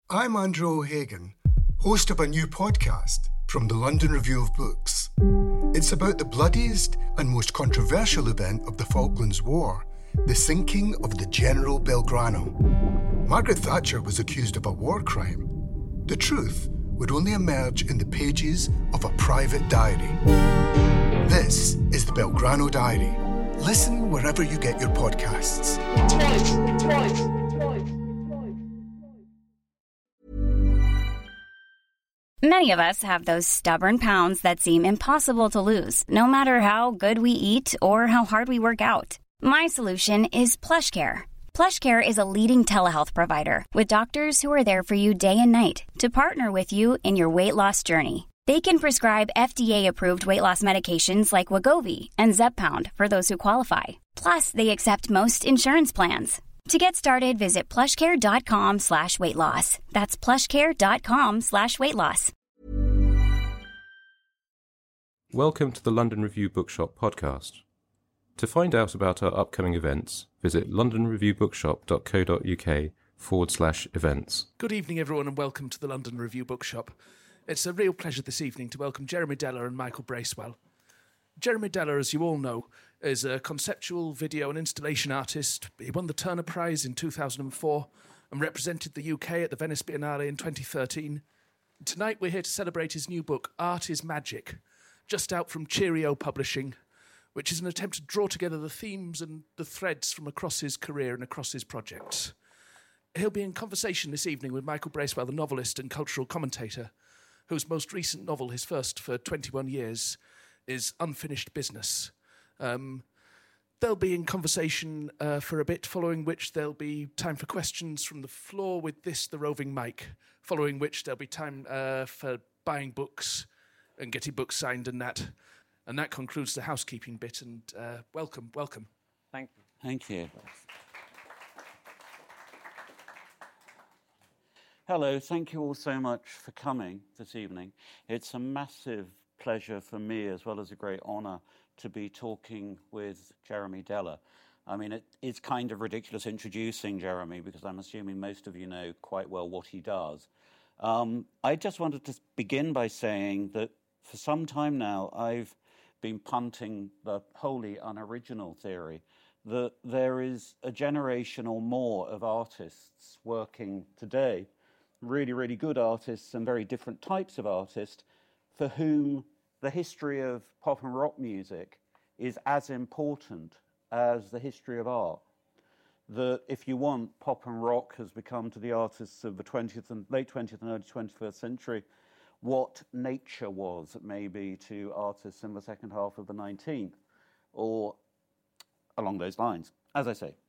I'm Andrew O'Hagan, host of a new podcast from the London Review of Books. It's about the bloodiest and most controversial event of the Falklands War, the sinking of the General Belgrano. Margaret Thatcher was accused of a war crime. The truth would only emerge in the pages of a private diary. This is the Belgrano Diary. Listen wherever you get your podcasts. Twice. Many of us have those stubborn pounds that seem impossible to lose, no matter how good we eat or how hard we work out. My solution is PlushCare. PlushCare is a leading telehealth provider with doctors who are there for you day and night to partner with you in your weight loss journey. They can prescribe FDA-approved weight loss medications like Wegovy and Zepbound for those who qualify. Plus, they accept most insurance plans. To get started, visit plushcare.com/weight loss. That's plushcare.com/weight loss. Welcome to the London Review Bookshop podcast. To find out about our upcoming events, visit londonreviewbookshop.co.uk/events. Good evening, everyone, and welcome to the London Review Bookshop. It's a real pleasure this evening to welcome Jeremy Deller and Michael Bracewell. Jeremy Deller, as you all know, is a conceptual video and installation artist. He won the Turner Prize in 2004 and represented the UK at the Venice Biennale in 2013. Tonight we're here to celebrate his new book, Art is Magic, just out from Cheerio Publishing, which is an attempt to draw together the themes and the threads from across his career and across his projects. He'll be in conversation this evening with Michael Bracewell, the novelist and cultural commentator, whose most recent novel, his first for 21 years, is Unfinished Business. They'll be in conversation for a bit, following which there'll be time for questions from the floor with this, the roving mic, following which there'll be time for buying books and getting books signed and that. And that concludes the housekeeping bit, and welcome. Thank you. Hello, thank you all so much for coming this evening. It's a massive pleasure for me, as well as a great honour, to be talking with Jeremy Deller. I mean, it's kind of ridiculous introducing Jeremy, because I'm assuming most of you know quite well what he does. I just wanted to begin by saying that for some time now, I've been punting the wholly unoriginal theory that there is a generation or more of artists working today, really, really good artists and very different types of artists, for whom the history of pop and rock music is as important as the history of art. That if you want, pop and rock has become to the artists of the late 20th and early 21st century what nature was maybe to artists in the second half of the 19th, or along those lines, as I say.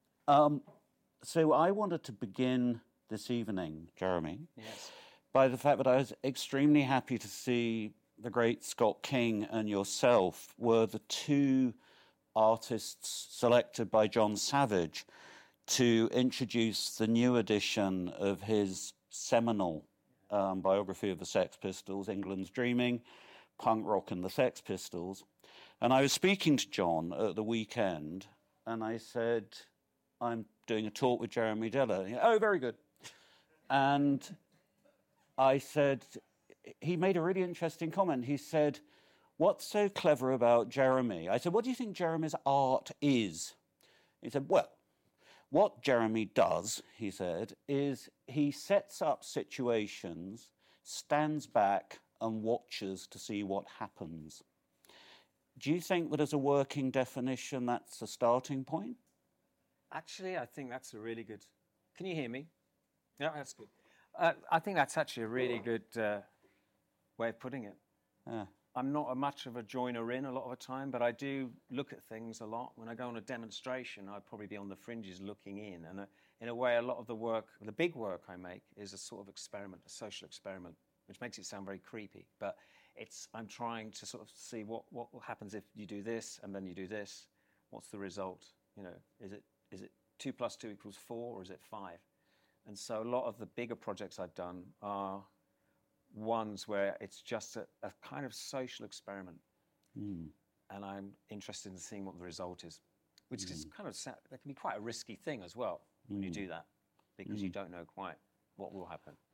So I wanted to begin this evening, Jeremy, by the fact that I was extremely happy to see the great Scott King and yourself were the two artists selected by John Savage to introduce the new edition of his seminal biography of the Sex Pistols, England's Dreaming, Punk Rock and the Sex Pistols. And I was speaking to John at the weekend, and I said, I'm doing a talk with Jeremy Deller. He, oh, very good. And I said, he made a really interesting comment. He said, what's so clever about Jeremy? I said, what do you think Jeremy's art is? He said, well, what Jeremy does, he said, is he sets up situations, stands back and watches to see what happens. Do you think that as a working definition, that's a starting point? Actually, I think that's a really good... Can you hear me? Yeah, that's good. I think that's actually a really good way of putting it. I'm not much of a joiner in a lot of the time, but I do look at things a lot. When I go on a demonstration, I'd probably be on the fringes looking in. And in a way, a lot of the work, the big work I make, is a sort of experiment, a social experiment, which makes it sound very creepy. But I'm trying to sort of see what happens if you do this and then you do this. What's the result? You know, is it 2 + 2 = 4, or is it 5? And so a lot of the bigger projects I've done are ones where it's just a kind of social experiment. And I'm interested in seeing what the result is, which is kind of, that can be quite a risky thing as well when you do that, because you don't know quite what will happen.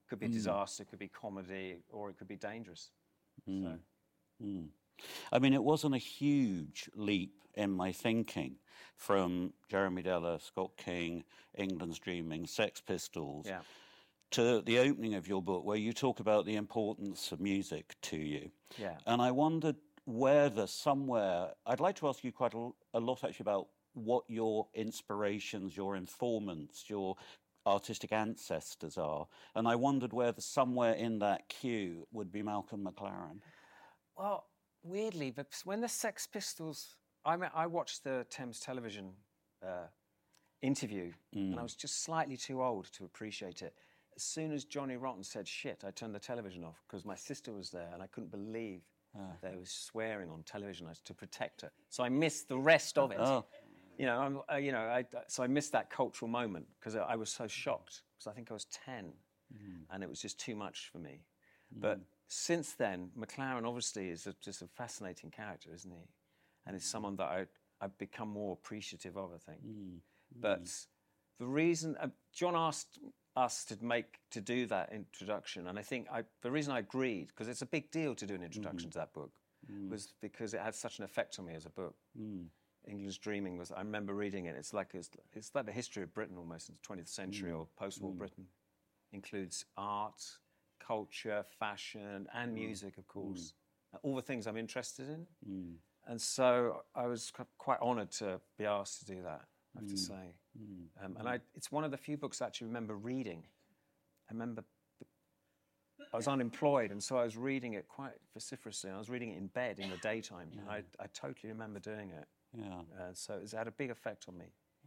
Could be disaster, could be comedy, or it could be dangerous. So. I mean, it wasn't a huge leap in my thinking from Jeremy Deller, Scott King, England's Dreaming, Sex Pistols, to the opening of your book, where you talk about the importance of music to you. Yeah. And I wondered whether somewhere, I'd like to ask you quite a lot actually about what your inspirations, your informants, your artistic ancestors are. And I wondered whether somewhere in that queue would be Malcolm McLaren. Well, weirdly, but when the Sex Pistols, I watched the Thames Television interview, and I was just slightly too old to appreciate it. As soon as Johnny Rotten said shit, I turned the television off because my sister was there, and I couldn't believe they were swearing on television to protect her. So I missed the rest of it. Oh. So I missed that cultural moment because I was so shocked because I think I was 10, and it was just too much for me. But since then, McLaren obviously is just a fascinating character, isn't he? And it's someone that I've become more appreciative of, I think. But the reason John asked us to do that introduction, and I think the reason I agreed, because it's a big deal to do an introduction to that book, was because it had such an effect on me as a book. England's Dreaming was. I remember reading it. It's like the history of Britain almost in the 20th century or post-war Britain. Includes art, culture, fashion, and music, of course. All the things I'm interested in. And so I was quite honoured to be asked to do that, I have to say. It's one of the few books I actually remember reading. I remember I was unemployed, and so I was reading it quite vociferously. I was reading it in bed in the daytime. And I totally remember doing it. So it's had a big effect on me.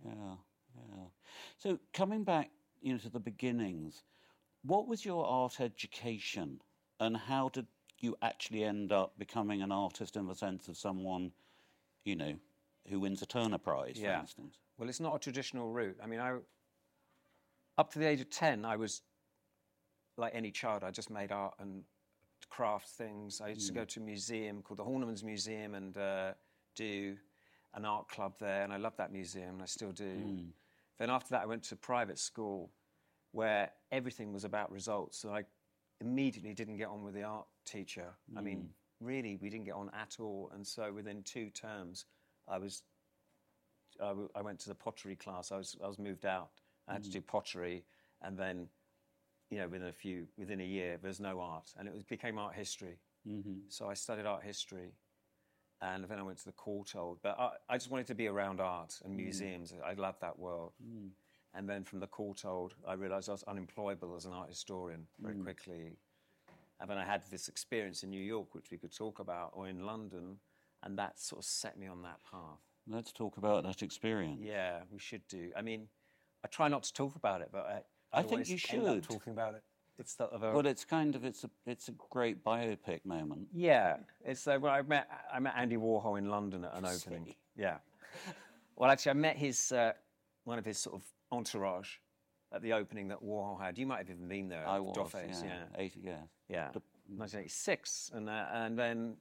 So coming back, to the beginnings, what was your art education, and how did you actually end up becoming an artist in the sense of someone, who wins a Turner Prize, for instance? Well, it's not a traditional route. I mean, up to the age of 10, I was like any child. I just made art and craft things. I used to go to a museum called the Horniman's Museum and do an art club there, and I loved that museum, and I still do. Then after that, I went to private school where everything was about results, so I immediately didn't get on with the art teacher. I mean, really, we didn't get on at all, and so within 2 terms, I went to the pottery class. I was moved out. I had to do pottery, and then, within a year, there's no art, and it became art history. So I studied art history. And then I went to the Courtauld. But I just wanted to be around art and museums. I loved that world. And then from the Courtauld, I realised I was unemployable as an art historian very quickly. And then I had this experience in New York, which we could talk about, or in London, and that sort of set me on that path. Let's talk about that experience. Yeah, we should do. I mean, I try not to talk about it, but I think you should. End up talking about it. It's sort of Well, it's a great biopic moment. Yeah, it's well, I met Andy Warhol in London at an opening. Yeah. Well, actually, I met one of his sort of entourage at the opening that Warhol had. You might have even been there. I was. Doffes, yeah. 80, yeah. Yeah. 1986, and then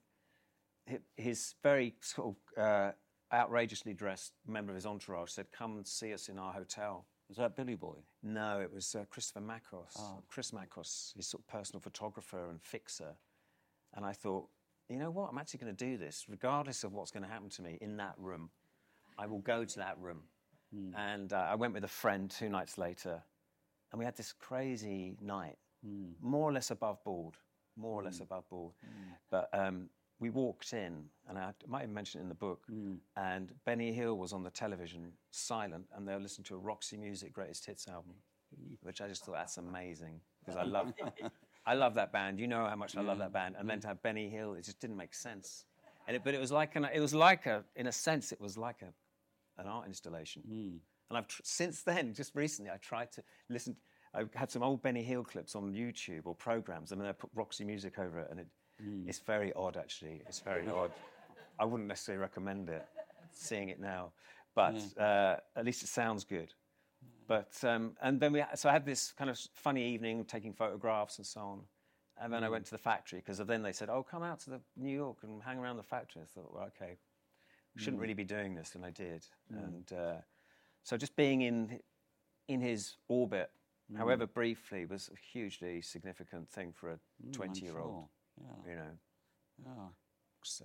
his very sort of outrageously dressed member of his entourage said, "Come and see us in our hotel." Was that Billy Boy? No, it was Christopher Makos. Chris Makos, his sort of personal photographer and fixer. And I thought, you know what? I'm actually going to do this, regardless of what's going to happen to me in that room. I will go to that room. And I went with a friend 2 nights later, and we had this crazy night, more or less above board. But we walked in, and I might have mentioned it in the book, and Benny Hill was on the television, silent, and they were listening to a Roxy Music Greatest Hits album, which I just thought, that's amazing, because I love that band. You know how much I love that band. And then to have Benny Hill, it just didn't make sense. But it was like in a sense, it was like an art installation. And I've since then, just recently, I tried to listen. I had some old Benny Hill clips on YouTube or programs, and then I put Roxy Music over it, and it's very odd, actually. It's very odd. I wouldn't necessarily recommend it, seeing it now, but at least it sounds good. But and then so I had this kind of funny evening, taking photographs and so on. And then I went to the factory, because then they said, "Oh, come out to New York and hang around the factory." I thought, well, okay, shouldn't really be doing this, and I did. And so just being in his orbit however briefly, was a hugely significant thing for a 20-year-old. Sure. Yeah. You know. Yeah. So.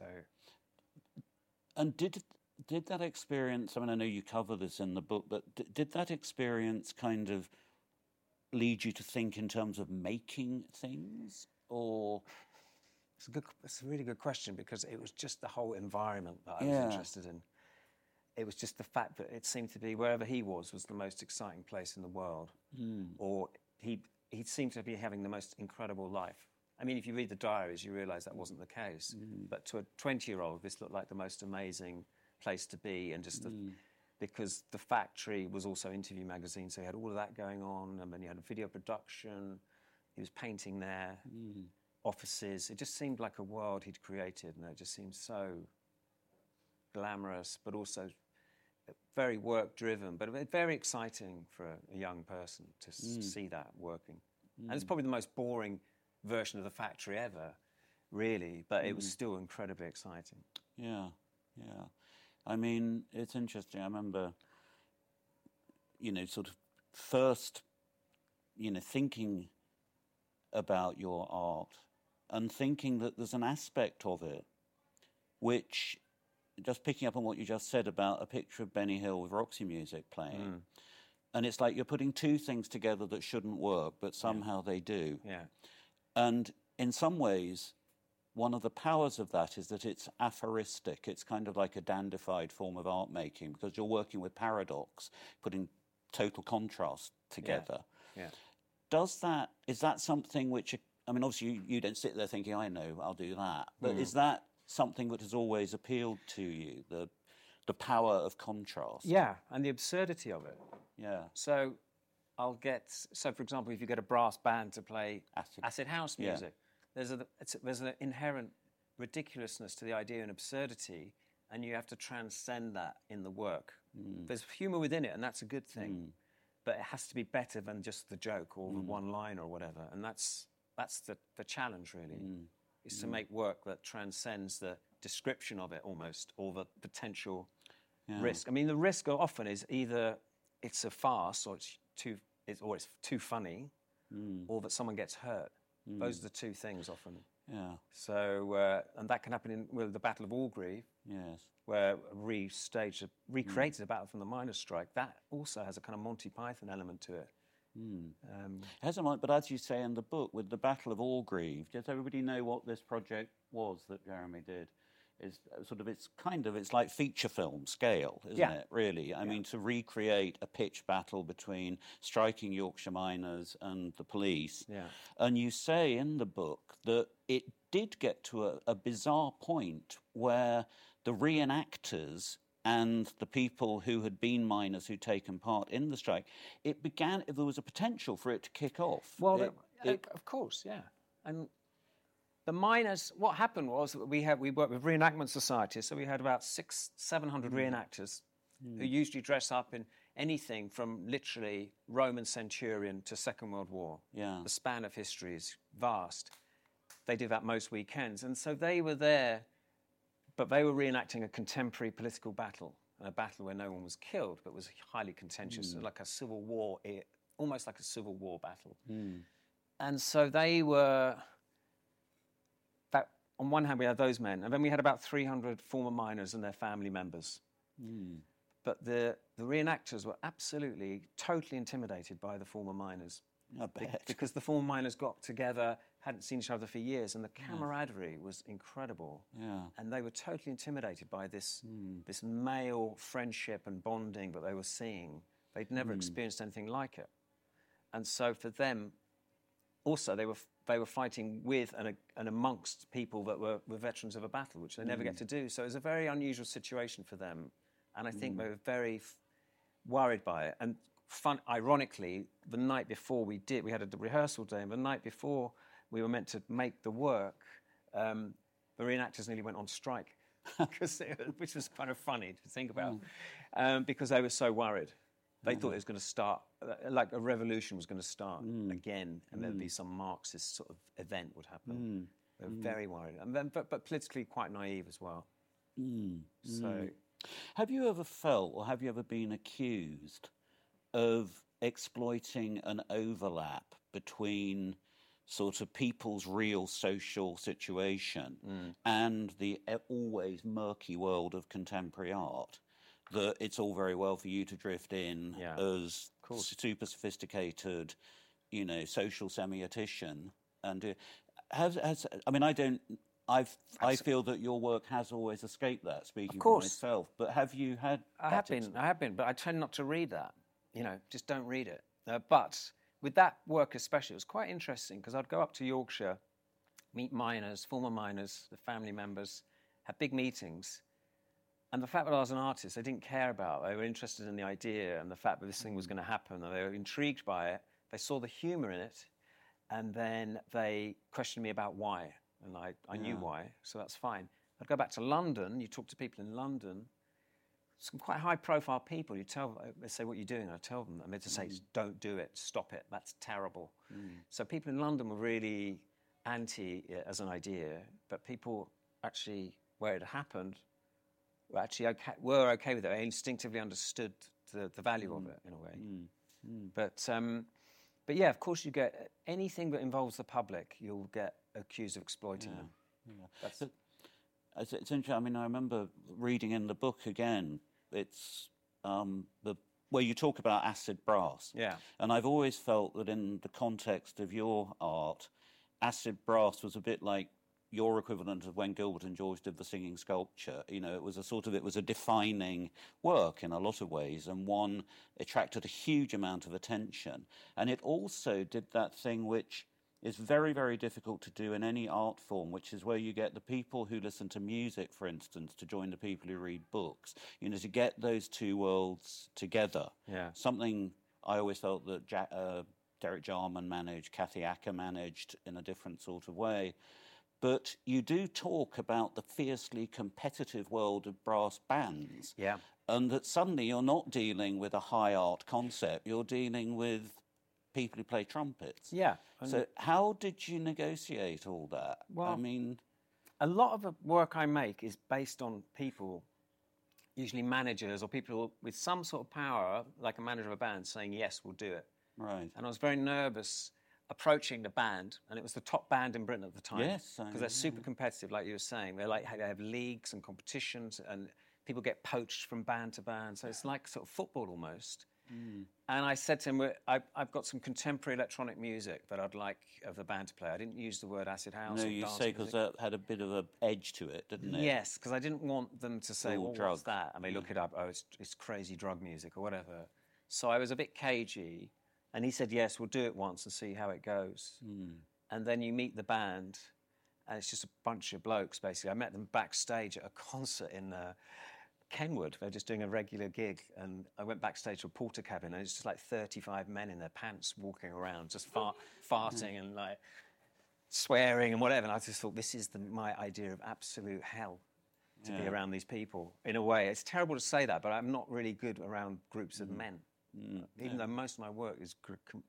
And did that experience, I mean, I know you cover this in the book, but did that experience kind of lead you to think in terms of making things, or? It's a really good question, because it was just the whole environment that I was interested in. It was just the fact that it seemed to be wherever he was the most exciting place in the world, or he seemed to be having the most incredible life. I mean, if you read the diaries, you realise that wasn't the case. But to a 20-year-old, this looked like the most amazing place to be, and just because the factory was also Interview magazine, so he had all of that going on, and then he had a video production. He was painting there, offices. It just seemed like a world he'd created, and it just seemed so glamorous, but also very work-driven, but very exciting for a young person to see that working. And it's probably the most boring version of the factory ever, really, but it was still incredibly exciting. Yeah, yeah. I mean, it's interesting. I remember, sort of first, thinking about your art and thinking that there's an aspect of it which, just picking up on what you just said about a picture of Benny Hill with Roxy Music playing, and it's like you're putting two things together that shouldn't work, but somehow they do. Yeah. And in some ways, one of the powers of that is that it's aphoristic. It's kind of like a dandified form of art making, because you're working with paradox, putting total contrast together. Yeah. Is that something which, I mean, obviously you don't sit there thinking, I know, I'll do that. But is that something which has always appealed to you, the power of contrast? Yeah, and the absurdity of it. Yeah. So for example, if you get a brass band to play acid house music, there's an inherent ridiculousness to the idea and absurdity, and you have to transcend that in the work. There's humour within it, and that's a good thing, but it has to be better than just the joke or the one line or whatever, and that's the challenge, really, is to make work that transcends the description of it almost, or the potential risk. I mean, the risk often is either it's a farce, or it's too funny, or that someone gets hurt. Those are the two things often. Yeah. So, and that can happen with the Battle of Orgreave. Yes. Where recreated a battle from the miners' strike. That also has a kind of Monty Python element to it. But as you say in the book, with the Battle of Orgreave, does everybody know what this project was that Jeremy did? It's like feature film scale, isn't it, really? I mean, to recreate a pitched battle between striking Yorkshire miners and the police. Yeah. And you say in the book that it did get to a bizarre point where the reenactors and the people who had been miners who'd taken part in the strike, there was a potential for it to kick off. Well, of course, yeah. And the miners, what happened was that we worked with reenactment societies, so we had about 600-700 reenactors who usually dress up in anything from literally Roman centurion to Second World War. Yeah. The span of history is vast. They do that most weekends. And so they were there, but they were reenacting a contemporary political battle, a battle where no one was killed, but was highly contentious, like a civil war, almost like a civil war battle. And so they were... On one hand, we had those men, and then we had about 300 former miners and their family members. But the reenactors were absolutely, totally intimidated by the former miners. I bet. Because the former miners got together, hadn't seen each other for years, and the camaraderie was incredible. Yeah. And they were totally intimidated by this male friendship and bonding that they were seeing. They'd never experienced anything like it. And so for them, also, they were fighting with and amongst people that were veterans of a battle, which they never get to do. So it was a very unusual situation for them. And I think they were very worried by it. And ironically, the night before we had a rehearsal day, and the night before we were meant to make the work, the reenactors nearly went on strike, which was kind of funny to think about, because they were so worried. They thought it was going to start, like a revolution was going to start again, and there'd be some Marxist sort of event would happen. They were very worried, and then, but politically quite naive as well. So, have you ever felt, or have you ever been accused of exploiting an overlap between sort of people's real social situation and the always murky world of contemporary art, that it's all very well for you to drift in as super sophisticated, social semiotician. And I feel that your work has always escaped that, speaking for myself. But have you had... I have been, but I tend not to read that. Just don't read it. But with that work especially, it was quite interesting because I'd go up to Yorkshire, meet miners, former miners, the family members, have big meetings. And the fact that I was an artist, they didn't care about. They were interested in the idea and the fact that this thing was going to happen. And they were intrigued by it. They saw the humour in it. And then they questioned me about why. And I knew why, so that's fine. I'd go back to London. You talk to people in London, some quite high-profile people. They say, what are you doing? I tell them. And they just say, don't do it, stop it, that's terrible. So people in London were really anti it as an idea, but people actually, where it happened, were actually okay with it. They instinctively understood the value of it, in a way. But yeah, of course, you get anything that involves the public, you'll get accused of exploiting them. It's interesting. I mean, I remember reading in the book again. It's where you talk about acid brass. Yeah. And I've always felt that in the context of your art, acid brass was a bit like your equivalent of when Gilbert and George did the singing sculpture. It was a defining work in a lot of ways, and one attracted a huge amount of attention. And it also did that thing which is very, very difficult to do in any art form, which is where you get the people who listen to music, for instance, to join the people who read books, to get those two worlds together. Yeah. Something I always felt that Derek Jarman managed, Kathy Acker managed in a different sort of way. But you do talk about the fiercely competitive world of brass bands. Yeah. And that suddenly you're not dealing with a high art concept, you're dealing with people who play trumpets. Yeah. So how did you negotiate all that? Well, a lot of the work I make is based on people, usually managers or people with some sort of power, like a manager of a band, saying, yes, we'll do it. Right. And I was very nervous approaching the band, and it was the top band in Britain at the time. Yes. Because they're super competitive, like you were saying. They have leagues and competitions, and people get poached from band to band. So it's like sort of football almost. And I said to him, I've got some contemporary electronic music that I'd like of the band to play. I didn't use the word acid house. No, you say because that had a bit of an edge to it, didn't it? Yes, because I didn't want them to say, well, what's that? And they look it up, it's crazy drug music or whatever. So I was a bit cagey. And he said, yes, we'll do it once and see how it goes. And then you meet the band, and it's just a bunch of blokes, basically. I met them backstage at a concert in Kenwood. They're just doing a regular gig. And I went backstage to a porter cabin, and it's just like 35 men in their pants walking around, just farting and like swearing and whatever. And I just thought, this is my idea of absolute hell, to be around these people. In a way, it's terrible to say that, but I'm not really good around groups of men. Even though most of my work is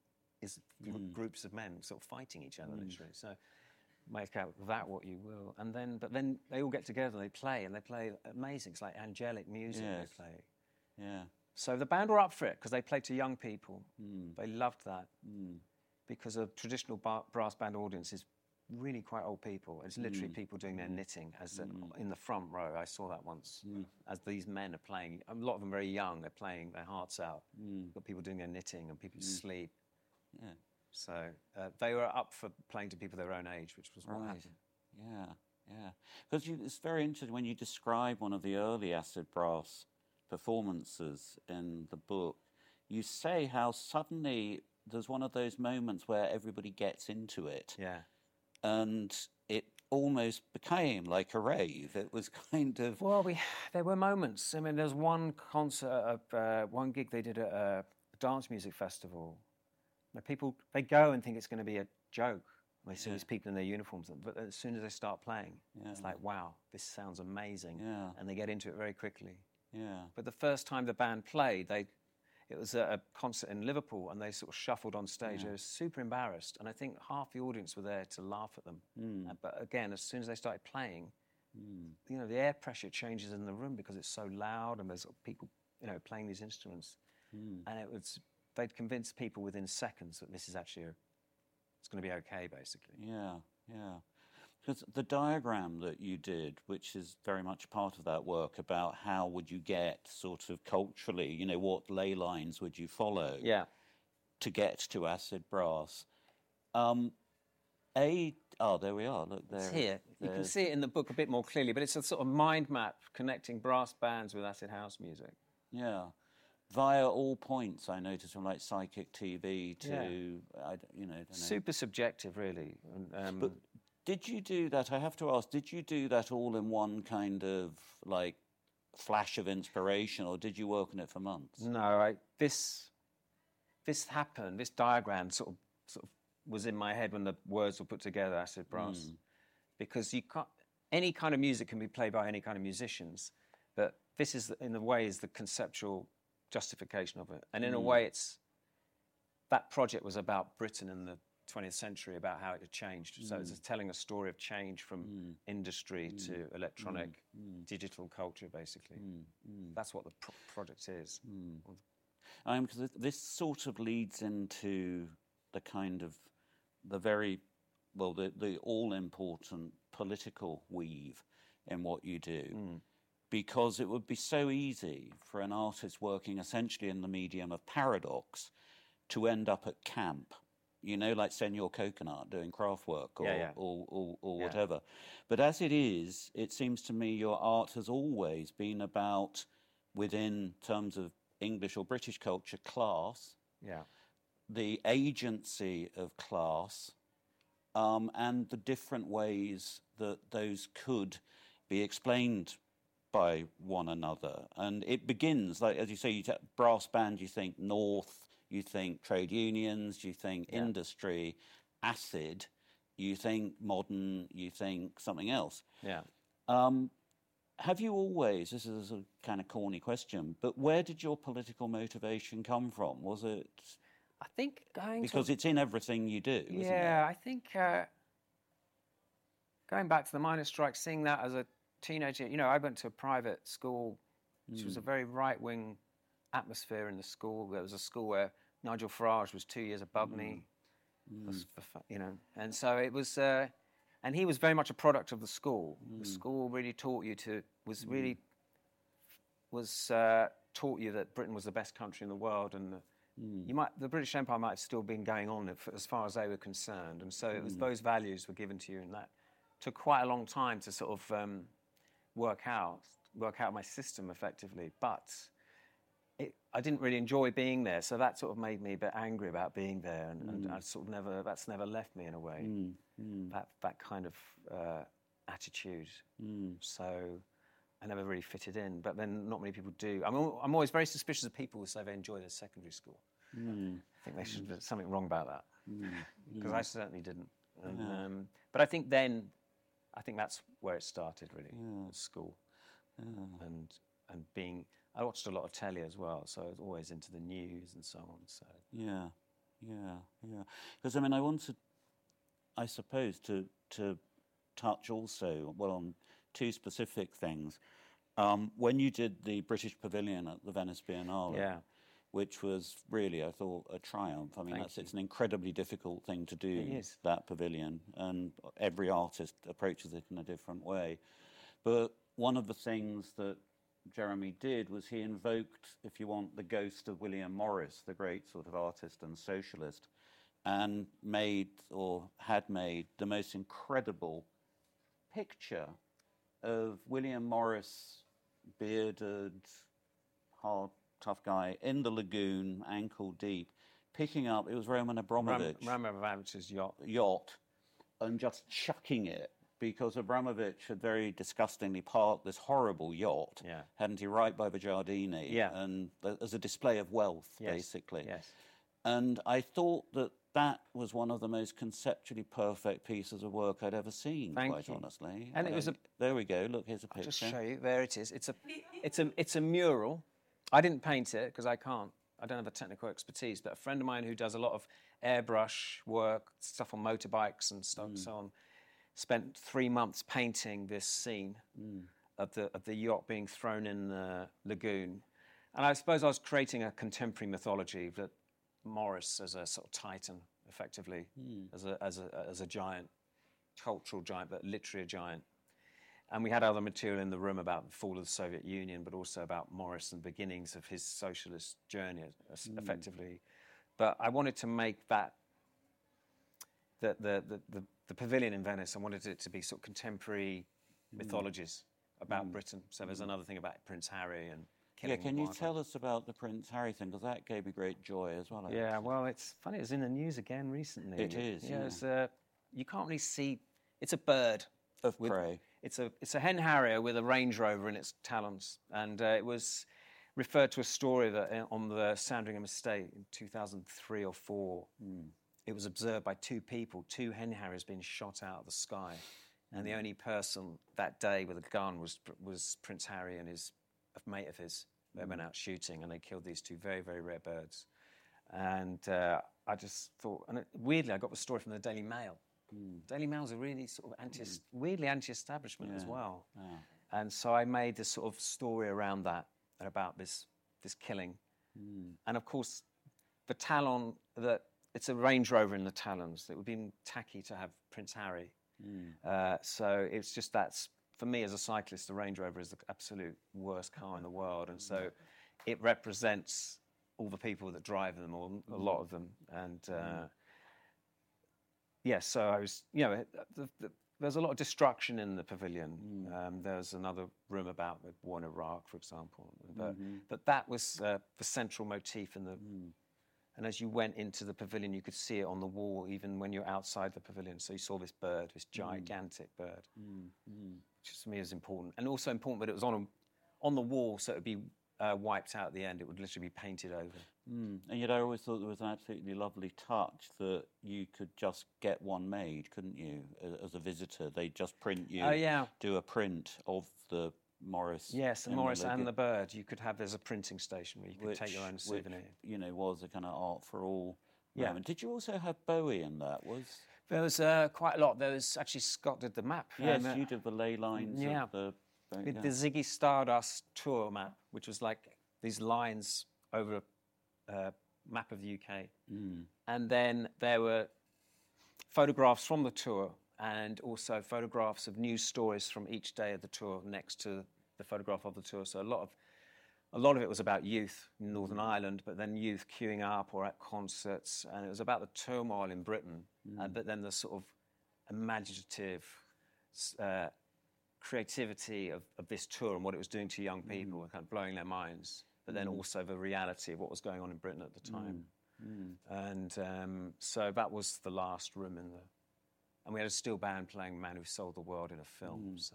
groups of men sort of fighting each other, literally. So make out that what you will. But then they all get together and they play amazing. It's like angelic music they play. Yeah. So the band were up for it because they played to young people. They loved that because a traditional brass band audience is really quite old people. It's literally people doing their knitting in the front row. I saw that once as these men are playing. A lot of them very young. They're playing their hearts out. Got people doing their knitting and people sleep. Yeah. So they were up for playing to people their own age, which was what happened. Yeah. Because it's very interesting when you describe one of the early acid brass performances in the book. You say how suddenly there's one of those moments where everybody gets into it. Yeah. And it almost became like a rave. It was kind of... Well, there were moments. I mean, there's one concert, one gig they did at a dance music festival. People, they go and think it's going to be a joke. They see these people in their uniforms. But as soon as they start playing, it's like, wow, this sounds amazing. Yeah. And they get into it very quickly. Yeah. But the first time the band played, it was a concert in Liverpool, and they sort of shuffled on stage. They were super embarrassed, and I think half the audience were there to laugh at them. But again, as soon as they started playing, the air pressure changes in the room because it's so loud, and there's people, playing these instruments. And it was they'd convince people within seconds that this is actually it's going to be okay, basically. Yeah, yeah. Because the diagram that you did, which is very much part of that work about how would you get sort of culturally, you know, what ley lines would you follow to get to acid brass? There we are. Look, there. It's here. You can see it in the book a bit more clearly, but it's a sort of mind map connecting brass bands with acid house music. Yeah. Via all points, I noticed, from like Psychic TV to, don't know. Super subjective, really. But did you do that? I have to ask, did you do that all in one kind of like flash of inspiration, or did you work on it for months? No, this happened. This diagram sort of was in my head when the words were put together, acid brass, because you can't. Any kind of music can be played by any kind of musicians, but this is, in a way, is the conceptual justification of it. And in a way, that project was about Britain in the 20th century, about how it had changed. So it's telling a story of change from industry to electronic, digital culture, basically. That's what the project is. Because this sort of leads into the kind of the all-important political weave in what you do. Because it would be so easy for an artist working essentially in the medium of paradox to end up at camp, you know, like Senor Coconut doing craft work or whatever. But as it is, it seems to me your art has always been about, within terms of English or British culture, class, the agency of class, and the different ways that those could be explained by one another. And it begins, like, as you say, brass band, you think North, you think trade unions, you think industry, acid, you think modern, you think something else. Have you always, this is a kind of corny question, but where did your political motivation come from? Was it... I think because it's in everything you do, isn't it? I think going back to the miners' strike, seeing that as a teenager, you know, I went to a private school, which was a very right-wing atmosphere in the school. There was a school where Nigel Farage was 2 years above me, you know, and so it was, and he was very much a product of the school. The school really taught you taught you that Britain was the best country in the world, and the British Empire might have still been going on as far as they were concerned, and so it was those values were given to you, and that took quite a long time to sort of work out my system effectively. But I didn't really enjoy being there, so that sort of made me a bit angry about being there, and I sort of that's never left me in a way. That kind of attitude. So I never really fitted in, but then not many people do. I'm always very suspicious of people who say they enjoy their secondary school. I think there should be something wrong about that, because I certainly didn't. And, but I think that's where it started, really, at school. And being, I watched a lot of telly as well, so I was always into the news and so on. So Because I mean, I wanted, I suppose, to touch also on two specific things. When you did the British Pavilion at the Venice Biennale, which was really, I thought, a triumph. I mean, it's an incredibly difficult thing to do, that pavilion, and every artist approaches it in a different way. But one of the things that Jeremy did was he invoked, if you want, the ghost of William Morris, the great sort of artist and socialist, and had made the most incredible picture of William Morris, bearded, hard, tough guy, in the lagoon, ankle deep, picking up, it was Roman Abramovich. Roman Abramovich's yacht, and just chucking it, because Abramovich had very disgustingly parked this horrible yacht, hadn't he, right by the Giardini, and as a display of wealth, basically. And I thought that was one of the most conceptually perfect pieces of work I'd ever seen, quite honestly. And it was there we go. Look, here's a picture. I'll just show you. There it is. It's a mural. I didn't paint it because I can't. I don't have the technical expertise. But a friend of mine who does a lot of airbrush work, stuff on motorbikes and stuff, so on, spent 3 months painting this scene of the yacht being thrown in the lagoon. And I suppose I was creating a contemporary mythology that Morris as a sort of titan, effectively, as a giant, cultural giant, but literally a giant. And we had other material in the room about the fall of the Soviet Union, but also about Morris and the beginnings of his socialist journey, effectively. But I wanted to make that the pavilion in Venice. I wanted it to be sort of contemporary mythologies about Britain. So there's another thing about Prince Harry and killing. Yeah, can you tell us about the Prince Harry thing? Because that gave me great joy as well. Well, it's funny. It was in the news again recently. It is. Yeah. It's, you can't really see. It's a bird of prey. It's a hen harrier with a Range Rover in its talons, and it was referred to a story that on the Sandringham estate in 2003 or 4. It was observed by 2 people, 2 hen harriers being shot out of the sky, and the only person that day with a gun was Prince Harry and a mate of his. They went out shooting, and they killed these 2 very, very rare birds. And I just thought, and weirdly, I got the story from the Daily Mail. Daily Mail's a really sort of weirdly anti-establishment as well. Yeah. And so I made this sort of story around that, about this killing. And of course, the talon, it's a Range Rover in the talons. It would be tacky to have Prince Harry. So it's just that's, for me as a cyclist, the Range Rover is the absolute worst car in the world. And so it represents all the people that drive them, or a lot of them. And so I was, there's a lot of destruction in the pavilion. There's another room about the war in Iraq, for example. But that was the central motif in the... And as you went into the pavilion, you could see it on the wall, even when you're outside the pavilion. So you saw this bird, this gigantic bird, which to me is important. And also important that it was on the wall, so it would be wiped out at the end. It would literally be painted over. And yet I always thought there was an absolutely lovely touch that you could just get one made, couldn't you, as a visitor? They'd just print you, do a print of the Morris. Yes, the Morris and the bird. You could have, there's a printing station where you could take your own souvenir. Which, was a kind of art for all moment. Did you also have Bowie in that? There was quite a lot. There was actually, Scott did the map. Yes, you did the ley lines of the... The Ziggy Stardust tour map, which was like these lines over a map of the UK. And then there were photographs from the tour, and also photographs of news stories from each day of the tour next to the photograph of the tour. So a lot of it was about youth in Northern Ireland, but then youth queuing up or at concerts, and it was about the turmoil in Britain, but then the sort of imaginative creativity of this tour and what it was doing to young people and kind of blowing their minds, but then also the reality of what was going on in Britain at the time. And so that was the last room and we had a steel band playing Man Who Sold the World in a film. So,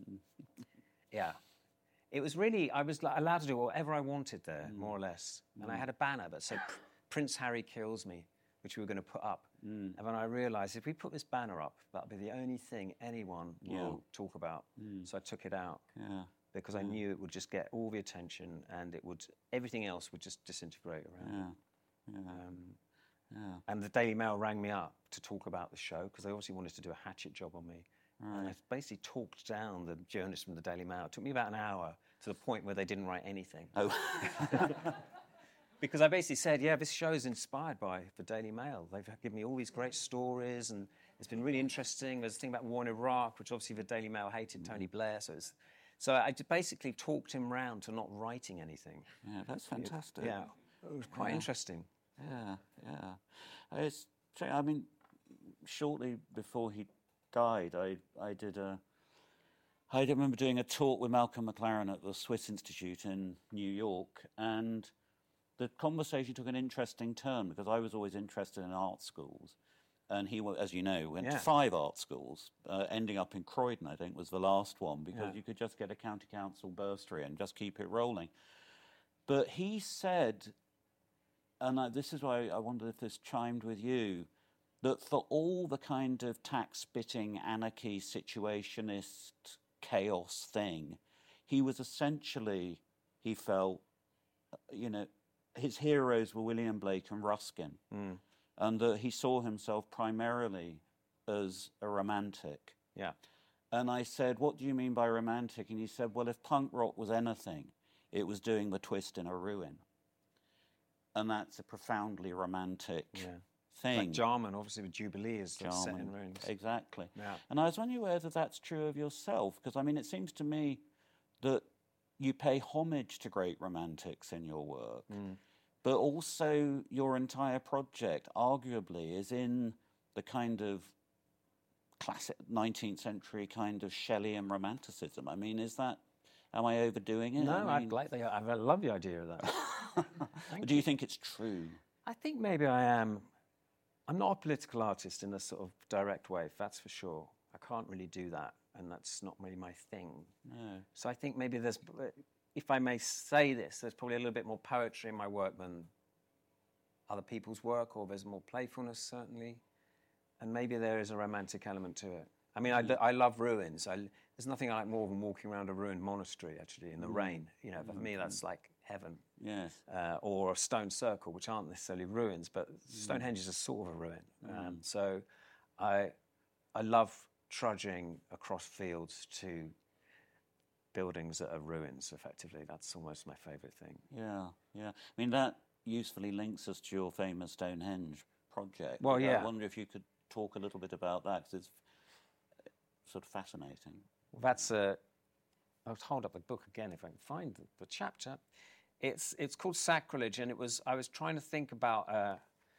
it was really, I was allowed to do whatever I wanted there, more or less. And I had a banner that said, Prince Harry kills me, which we were going to put up. And then I realised if we put this banner up, that'll be the only thing anyone will talk about. So I took it out because I knew it would just get all the attention, and everything else would just disintegrate around it. And the Daily Mail rang me up to talk about the show because they obviously wanted to do a hatchet job on me. And I basically talked down the journalists from the Daily Mail. It took me about an hour to the point where they didn't write anything. Because I basically said, this show is inspired by the Daily Mail. They've given me all these great stories, and it's been really interesting. There's a thing about war in Iraq, which obviously the Daily Mail hated Tony Blair. So I basically talked him round to not writing anything. Yeah, that's fantastic. It was quite interesting. I mean, shortly before he died, I remember doing a talk with Malcolm McLaren at the Swiss Institute in New York, and the conversation took an interesting turn because I was always interested in art schools, and he, as you know, went to 5 art schools, ending up in Croydon, I think, was the last one, because you could just get a county council bursary and just keep it rolling. But he said, and this is why I wondered if this chimed with you, that for all the kind of tax-spitting, anarchy, situationist, chaos thing, he was essentially, he felt, his heroes were William Blake and Ruskin, and that he saw himself primarily as a romantic. Yeah. And I said, what do you mean by romantic? And he said, well, if punk rock was anything, it was doing the twist in a ruin. And that's a profoundly romantic thing. Like Jarman, obviously, with Jubilee is set in ruins. Exactly. Yeah. And I was wondering whether that's true of yourself, because, I mean, it seems to me that you pay homage to great romantics in your work, but also your entire project, arguably, is in the kind of classic 19th century kind of Shelleyan romanticism. I mean, am I overdoing it? No, I mean, I love the idea of that. Do you think it's true? I think maybe I am. I'm not a political artist in a sort of direct way, that's for sure. I can't really do that, and that's not really my thing. No. So I think maybe if I may say this, there's probably a little bit more poetry in my work than other people's work, or there's more playfulness, certainly. And maybe there is a romantic element to it. I mean, I love ruins. There's nothing I like more than walking around a ruined monastery, actually, in the rain. You know, for me, that's like heaven. Yes. Or a stone circle, which aren't necessarily ruins, but Stonehenge is a sort of a ruin. So I love trudging across fields to buildings that are ruins, effectively. That's almost my favourite thing. Yeah. I mean, that usefully links us to your famous Stonehenge project. Well, yeah. I wonder if you could talk a little bit about that, because it's sort of fascinating. Well, that's I'll hold up the book again if I can find the chapter. It's called Sacrilege, and I was trying to think about.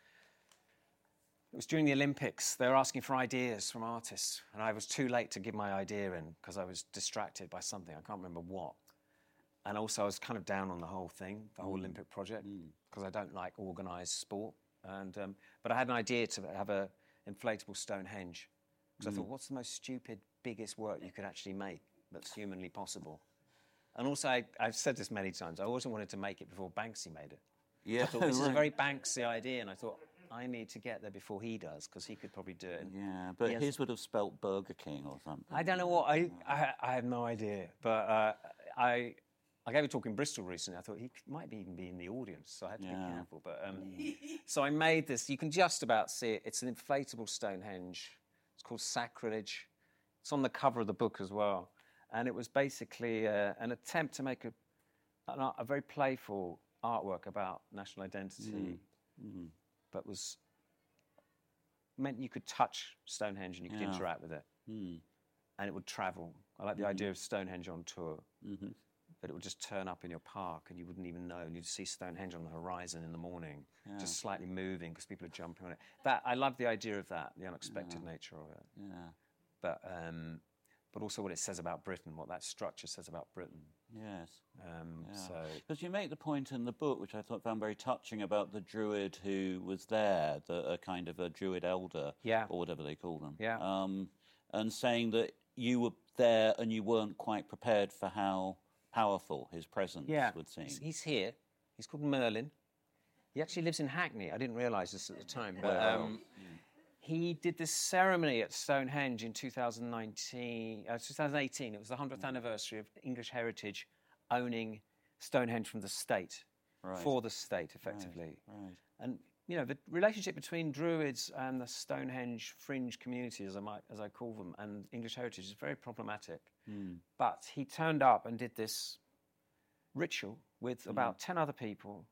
It was during the Olympics. They were asking for ideas from artists, and I was too late to give my idea in because I was distracted by something. I can't remember what. And also, I was kind of down on the whole thing, the whole Olympic project, because I don't like organised sport. And but I had an idea to have a inflatable Stonehenge, because I thought, what's the most stupid, biggest work you could actually make that's humanly possible? And also, I've said this many times, I always wanted to make it before Banksy made it. Yeah, I thought, this is a very Banksy idea, and I thought, I need to get there before he does, because he could probably do it. Yeah, but his would have spelt Burger King or something. I don't know what, I have no idea. But I gave a talk in Bristol recently. I thought he might even be in the audience, so I had to be careful. But so I made this. You can just about see it. It's an inflatable Stonehenge. It's called Sacrilege. It's on the cover of the book as well. And it was basically an attempt to make a very playful artwork about national identity, but meant you could touch Stonehenge and you could interact with it, and it would travel. I like the idea of Stonehenge on tour, that it would just turn up in your park and you wouldn't even know, and you'd see Stonehenge on the horizon in the morning, just slightly moving because people are jumping on it. I love the idea of that, the unexpected nature of it. Yeah. But also what it says about Britain, what that structure says about Britain. Yes. Because you make the point in the book, which I found very touching, about the Druid who was there, a kind of a Druid elder, or whatever they call them. Yeah. And saying that you were there and you weren't quite prepared for how powerful his presence would seem. He's here. He's called Merlin. He actually lives in Hackney. I didn't realise this at the time, but he did this ceremony at Stonehenge in 2018. It was the 100th anniversary of English Heritage owning Stonehenge from the state, for the state, effectively. Right. And you know, the relationship between Druids and the Stonehenge fringe community, as I call them, and English Heritage is very problematic. But he turned up and did this ritual with about 10 other people,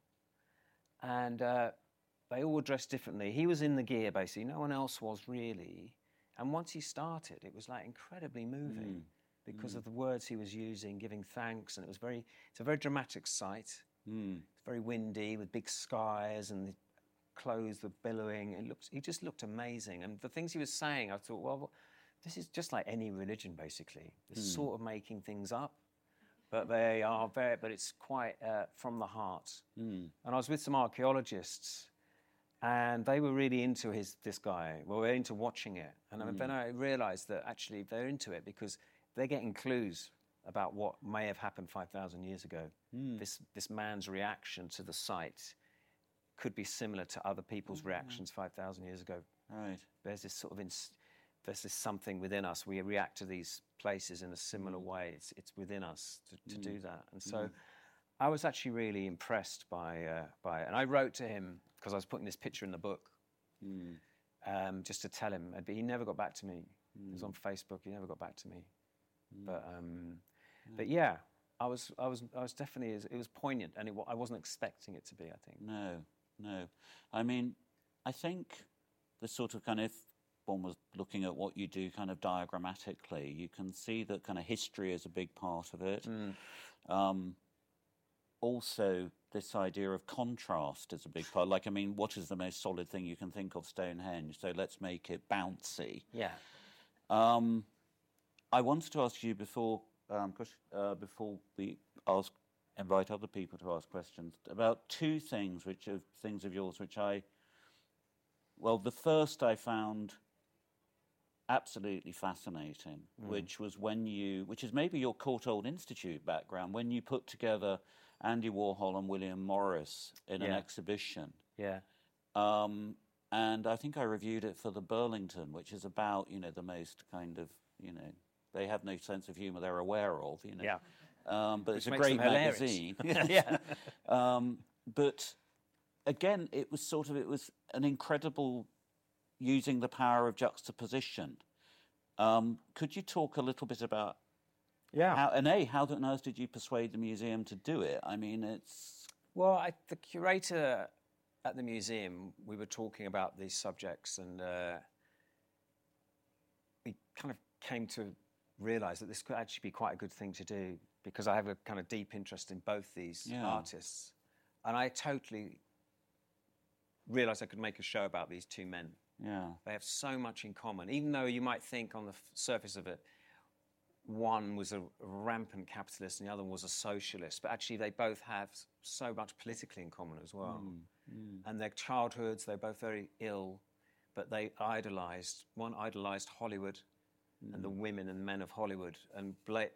and they all were dressed differently. He was in the gear, basically. No one else was really. And once he started, it was like incredibly moving because of the words he was using, giving thanks, and it's a very dramatic sight. It's very windy with big skies, and the clothes were billowing. He just looked amazing. And the things he was saying, I thought, well, this is just like any religion, basically. It's sort of making things up, but but it's quite from the heart. And I was with some archaeologists, and they were really into this guy. Well, they were into watching it. And then I realised that actually they're into it because they're getting clues about what may have happened 5,000 years ago. This man's reaction to the site could be similar to other people's reactions 5,000 years ago. Right. There's this sort of there's this something within us. We react to these places in a similar way. It's within us to do that. And so I was actually really impressed by it. And I wrote to him because I was putting this picture in the book just to tell him. But he never got back to me. He was on Facebook. He never got back to me. But yeah, I was definitely, it was poignant, and I wasn't expecting it to be, I think. No. I mean, I think the sort of kind of, if one was looking at what you do kind of diagrammatically, you can see that kind of history is a big part of it. Also, this idea of contrast is a big part. Like, I mean, what is the most solid thing you can think of? Stonehenge. So let's make it bouncy. Yeah. I wanted to ask you before we invite other people to ask questions about two things, which are things of yours, which the first I found absolutely fascinating, which was which is maybe your Courtauld Institute background, when you put together Andy Warhol and William Morris in an exhibition. Yeah. And I think I reviewed it for the Burlington, which is about, the most kind of, they have no sense of humour they're aware of, Yeah. But it's a great magazine. Yeah. But again, it was an incredible using the power of juxtaposition. Could you talk a little bit about how on earth did you persuade the museum to do it? I mean, it's... Well, the curator at the museum, we were talking about these subjects, and we kind of came to realise that this could actually be quite a good thing to do, because I have a kind of deep interest in both these artists. And I totally realised I could make a show about these two men. Yeah. They have so much in common, even though you might think on the surface of it, one was a rampant capitalist and the other was a socialist, but actually they both have so much politically in common as well. And their childhoods, they're both very ill, but they one idolised Hollywood and the women and men of Hollywood, and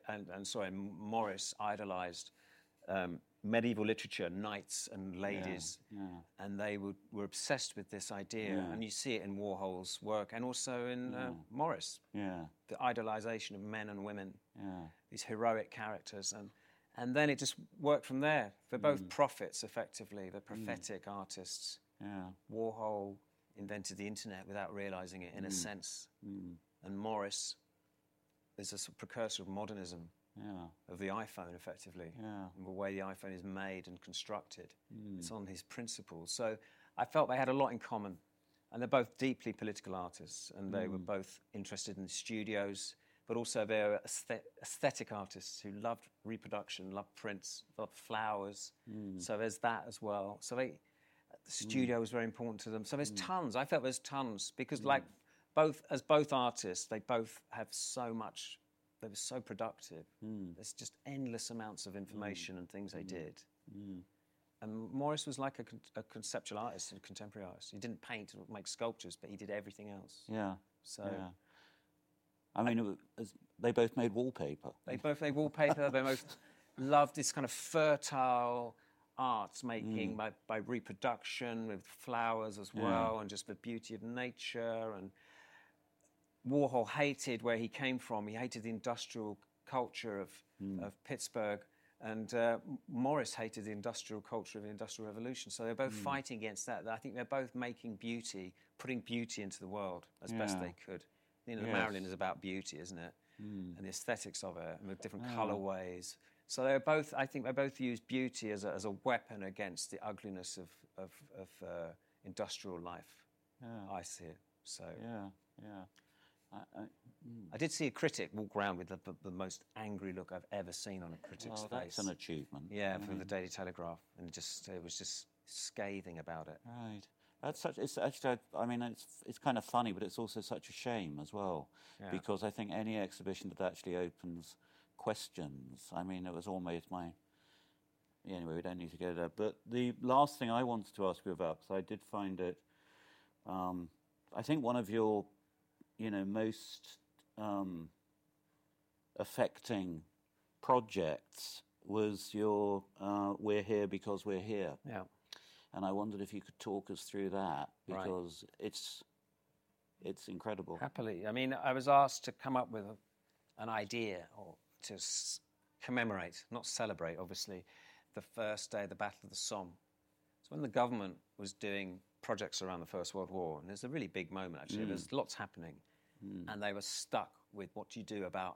Morris idolised medieval literature, knights and ladies, and they were obsessed with this idea, and you see it in Warhol's work and also in Morris. Yeah, the idolisation of men and women, these heroic characters, and then it just worked from there. They're both prophets, effectively. They're prophetic artists. Yeah, Warhol invented the internet without realising it, in a sense, and Morris is a sort of precursor of modernism. Of the iPhone, effectively, and the way the iPhone is made and constructed. It's on his principles. So I felt they had a lot in common, and they're both deeply political artists, and they were both interested in studios, but also they're aesthetic artists who loved reproduction, loved prints, loved flowers. So there's that as well. So the studio was very important to them. So there's tons. I felt there's tons, because as both artists, they both have so much. They were so productive. There's just endless amounts of information and things they did. And Morris was like a conceptual artist, a contemporary artist. He didn't paint or make sculptures, but he did everything else. Yeah. So, I mean, they both made wallpaper. They both made wallpaper. They both loved this kind of fertile arts making by reproduction, with flowers as well, and just the beauty of nature. And Warhol hated where he came from. He hated the industrial culture of Pittsburgh, and Morris hated the industrial culture of the Industrial Revolution. So they're both fighting against that. I think they're both making beauty, putting beauty into the world as best they could. The Marilyn is about beauty, isn't it? And the aesthetics of it, and the different colourways. So they're both. I think they both use beauty as a weapon against the ugliness of industrial life. I see it. So I did see a critic walk around with the most angry look I've ever seen on a critic's face. That's an achievement. Yeah, from the Daily Telegraph, and it was just scathing about it. Right. It's actually, I mean, it's kind of funny, but it's also such a shame as well, because I think any exhibition that actually opens questions. I mean, it was almost anyway, we don't need to go there. But the last thing I wanted to ask you about, because I did find it, I think one of your most affecting projects was your We're Here Because We're Here. Yeah. And I wondered if you could talk us through that, because it's incredible. Happily. I mean, I was asked to come up with an idea, or to commemorate, not celebrate, obviously, the first day of the Battle of the Somme. So when the government was doing projects around the First World War, and there's a really big moment, actually. There's lots happening. And they were stuck with what do you do about a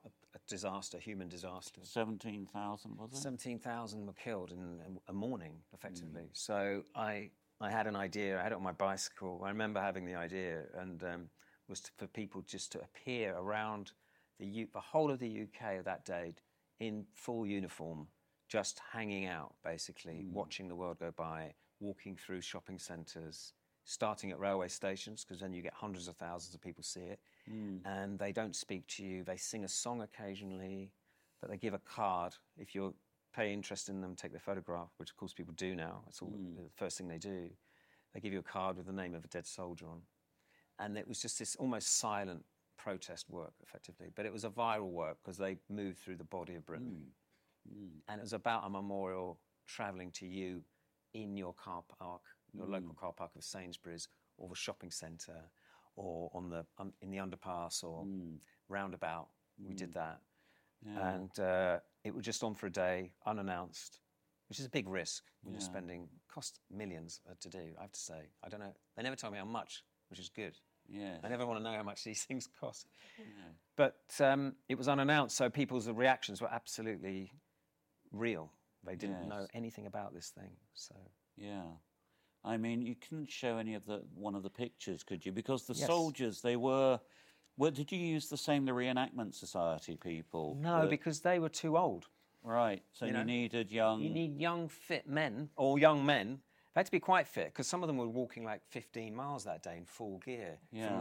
disaster, human disaster. 17,000, was it? 17,000 were killed in a morning, effectively. So I had an idea. I had it on my bicycle. I remember having the idea, and was for people just to appear around the whole of the UK that day in full uniform, just hanging out, basically, watching the world go by, walking through shopping centres, starting at railway stations, because then you get hundreds of thousands of people see it, and they don't speak to you. They sing a song occasionally, but they give a card. If you pay interest in them, take their photograph, which of course people do now. It's all the first thing they do. They give you a card with the name of a dead soldier on. And it was just this almost silent protest work, effectively. But it was a viral work because they moved through the body of Britain. And it was about a memorial travelling to you in your car park, your local car park of Sainsbury's or the shopping centre or in the underpass or roundabout. We did that. Yeah. And it was just on for a day, unannounced, which is a big risk when you're spending, cost millions to do, I have to say. I don't know. They never tell me how much, which is good. Yeah. I never want to know how much these things cost. Yeah. But it was unannounced, so people's reactions were absolutely real. They didn't know anything about this thing. So yeah, I mean, you couldn't show one of the pictures, could you? Because the soldiers, they were. Well, did you use the Reenactment Society people? No, because they were too old. Right. So you needed young. You need young, fit men, or young men. They had to be quite fit because some of them were walking like 15 miles that day in full gear from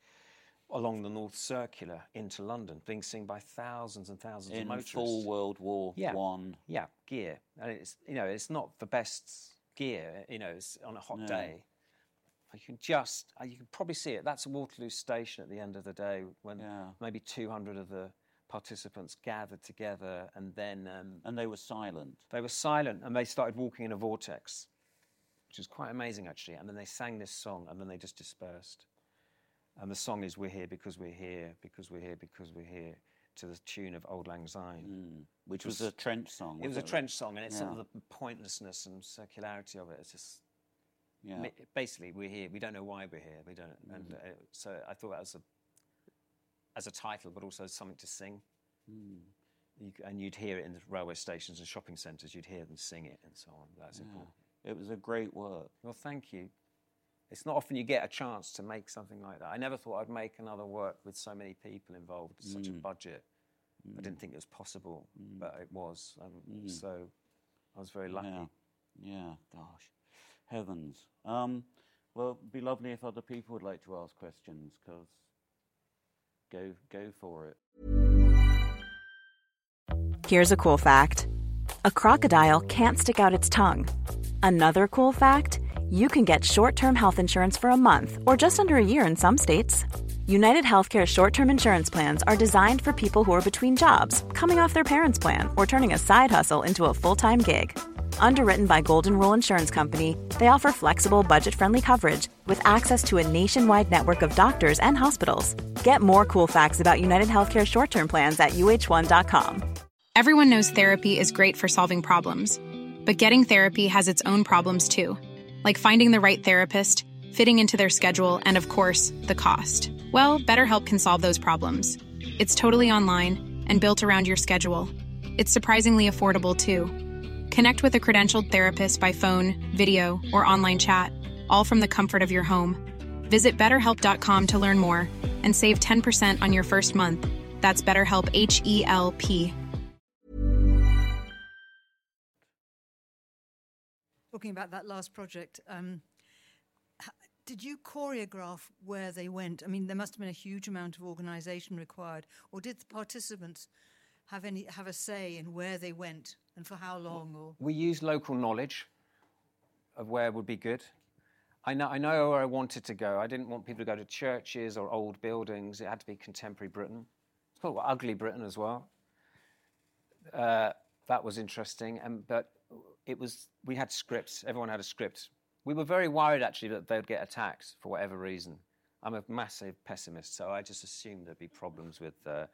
along the North Circular into London, being seen by thousands and thousands of motorists. In full World War One. Yeah, gear. And it's not the best gear. It's on a hot day. You can probably see it. That's Waterloo Station at the end of the day when maybe 200 of the participants gathered together, and then and they were silent. They were silent, and they started walking in a vortex, which is quite amazing actually. And then they sang this song, and then they just dispersed. And the song is "We're here because we're here, because we're here, because we're here," to the tune of Auld Lang Syne, which was a trench song. It was a trench song, and it's sort of the pointlessness and circularity of it. It's just basically we're here. We don't know why we're here. We don't, and so I thought that was as a title, but also something to sing. And you'd hear it in the railway stations and shopping centres. You'd hear them sing it and so on. That's important. It was a great work. Well, thank you. It's not often you get a chance to make something like that. I never thought I'd make another work with so many people involved, such a budget. I didn't think it was possible, but it was. So I was very lucky. Yeah, gosh. Heavens. Well, it'd be lovely if other people would like to ask questions, because go for it. Here's a cool fact. A crocodile can't stick out its tongue. Another cool fact, you can get short-term health insurance for a month or just under a year in some states. United Healthcare short-term insurance plans are designed for people who are between jobs, coming off their parents' plan, or turning a side hustle into a full-time gig. Underwritten by Golden Rule Insurance Company, they offer flexible, budget-friendly coverage with access to a nationwide network of doctors and hospitals. Get more cool facts about United Healthcare short-term plans at uh1.com. Everyone knows therapy is great for solving problems, but getting therapy has its own problems too, like finding the right therapist, fitting into their schedule, and of course, the cost. Well, BetterHelp can solve those problems. It's totally online and built around your schedule. It's surprisingly affordable too. Connect with a credentialed therapist by phone, video, or online chat, all from the comfort of your home. Visit BetterHelp.com to learn more and save 10% on your first month. That's BetterHelp, H-E-L-P. Talking about that last project, did you choreograph where they went? I mean, there must have been a huge amount of organisation required, or did the participants have a say in where they went and for how long? Or we used local knowledge of where would be good. I know where I wanted to go. I didn't want people to go to churches or old buildings. It had to be contemporary Britain. It's called ugly Britain as well. That was interesting, but we had scripts. Everyone had a script. We were very worried, actually, that they'd get attacked for whatever reason. I'm a massive pessimist, so I just assumed there'd be problems with the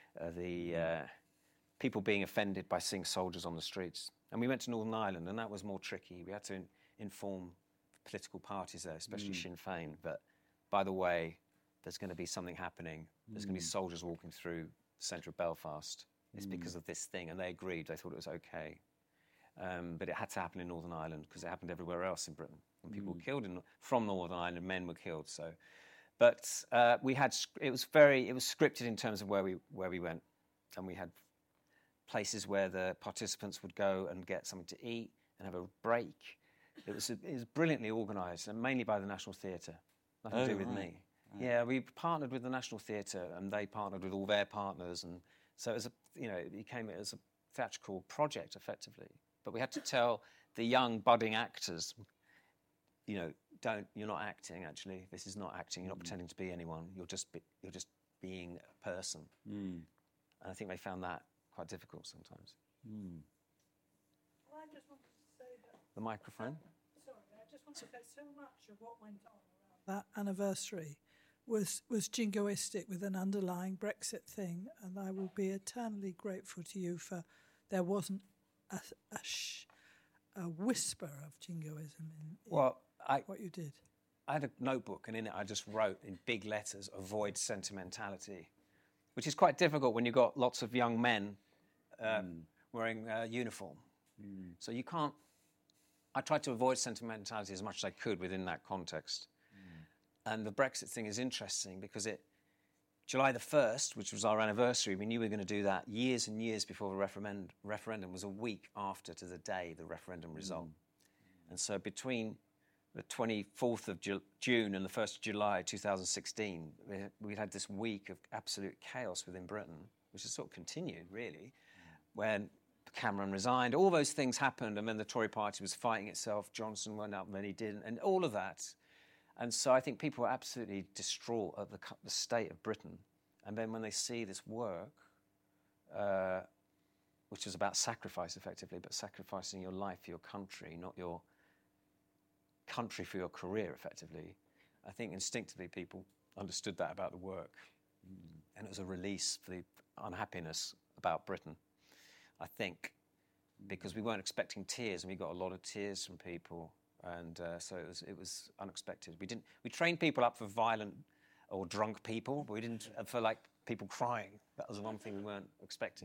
people being offended by seeing soldiers on the streets. And we went to Northern Ireland, and that was more tricky. We had to inform political parties there, especially Sinn Féin, that, by the way, there's going to be something happening. There's going to be soldiers walking through centre of Belfast. It's because of this thing, and they agreed. They thought it was okay. But it had to happen in Northern Ireland because it happened everywhere else in Britain. When people were killed from Northern Ireland, men were killed. So, but it was scripted in terms of where we went, and we had places where the participants would go and get something to eat and have a break. It was brilliantly organised, and mainly by the National Theatre. Nothing to do with me. Right. Yeah, we partnered with the National Theatre, and they partnered with all their partners, and so it became a theatrical project effectively. But we had to tell the young budding actors, you're not acting. Actually, this is not acting. You're not pretending to be anyone. You're just being a person. And I think they found that quite difficult sometimes. Well, I just wanted to say that the microphone. Sorry, I just wanted to say so much of what went on around that anniversary was jingoistic with an underlying Brexit thing, and I will be eternally grateful to you for there wasn't a whisper of jingoism in what you did. I had a notebook, and in it I just wrote in big letters, "Avoid sentimentality," which is quite difficult when you've got lots of young men wearing a uniform. So you can't... I tried to avoid sentimentality as much as I could within that context. And the Brexit thing is interesting because July the 1st, which was our anniversary, we knew we were going to do that years and years before the referendum was a week after to the day the referendum result. And so between the 24th of June and the 1st of July 2016, we had this week of absolute chaos within Britain, which has sort of continued, really, when Cameron resigned. All those things happened, and then the Tory party was fighting itself. Johnson went up, and then he didn't, and all of that. And so I think people were absolutely distraught at the state of Britain. And then when they see this work, which is about sacrifice, effectively, but sacrificing your life for your country, not your country for your career, effectively, I think instinctively people understood that about the work. And it was a release for the unhappiness about Britain, I think, because we weren't expecting tears, and we got a lot of tears from people. And so it was unexpected. We trained people up for violent or drunk people, but we didn't for like people crying. That was the one thing we weren't expecting.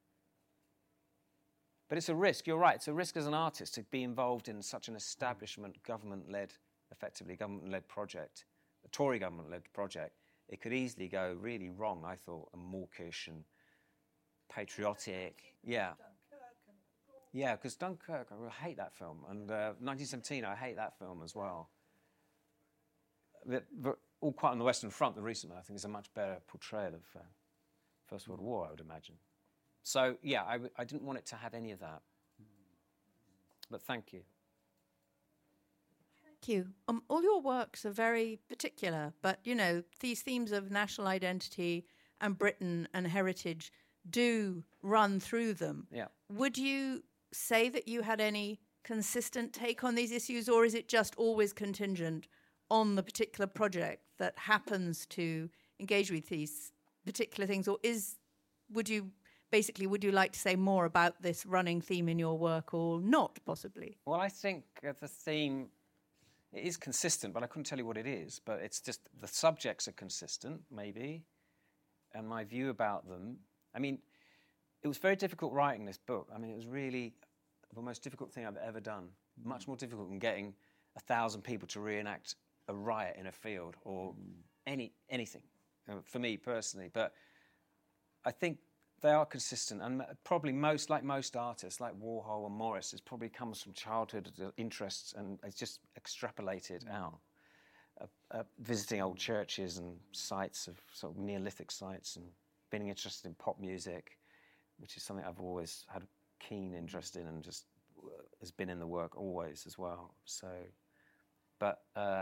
But it's a risk. You're right. It's a risk as an artist to be involved in such an establishment, government-led project, a Tory government-led project. It could easily go really wrong, I thought, and mawkish and patriotic. Yeah. Yeah, because Dunkirk, I hate that film. And 1917, I hate that film as well. All Quiet on the Western Front, the recent one, I think is a much better portrayal of First World War, I would imagine. So, yeah, I didn't want it to have any of that. But thank you. Thank you. All your works are very particular, but, these themes of national identity and Britain and heritage do run through them. Yeah. Would you say that you had any consistent take on these issues, or is it just always contingent on the particular project that happens to engage with these particular things? Or would you like to say more about this running theme in your work, or not, possibly? Well, I think the theme is consistent, but I couldn't tell you what it is. But it's just the subjects are consistent, maybe, and my view about them. I mean, it was very difficult writing this book. I mean, it was really the most difficult thing I've ever done. Much more difficult than getting 1,000 people to reenact a riot in a field or anything, for me personally. But I think they are consistent, and probably most artists, like Warhol and Morris, it probably comes from childhood interests and it's just extrapolated out. Visiting old churches and sites of sort of Neolithic sites, and being interested in pop music, which is something I've always had a keen interest in, and just has been in the work always as well. So, but